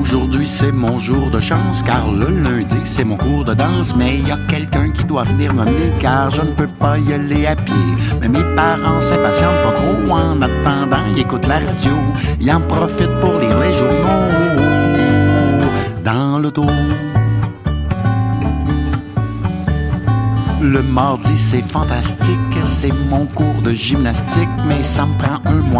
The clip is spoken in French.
Aujourd'hui c'est mon jour de chance, car le lundi c'est mon cours de danse. Mais il y a quelqu'un qui doit venir m'emmener, car je ne peux pas y aller à pied. Mais mes parents s'impatientent pas trop, en attendant ils écoutent la radio. Ils en profitent pour lire les journaux dans l'auto. Le mardi c'est fantastique, c'est mon cours de gymnastique. Mais ça me prend un mois